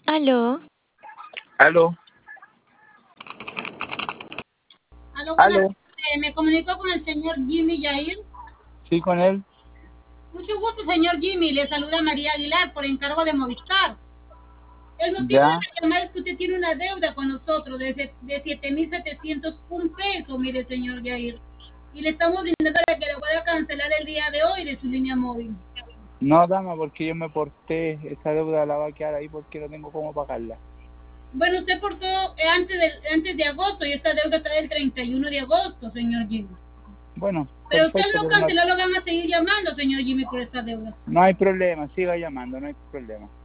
Aló, Aló, Aló, buenas aló, tardes. Me comunico con el señor Jimmy Yair. sí, con él. Mucho gusto, señor Jimmy. Le saluda María Aguilar por encargo de Movistar. El motivo de Ya, la llamada es que usted tiene una deuda con nosotros de 7.701 pesos, mire, señor Yair. Y le estamos intentando que le pueda cancelar el día de hoy de su línea móvil. no, dama, porque yo me porté, esa deuda la va a quedar ahí porque no tengo cómo pagarla. Bueno, usted portó antes de agosto y esta deuda está del 31 de agosto, señor Jimmy. Bueno, Pero usted perfecto, lo pero no, canceló, lo van a seguir llamando, señor Jimmy, por esta deuda. no hay problema, siga llamando, no hay problema.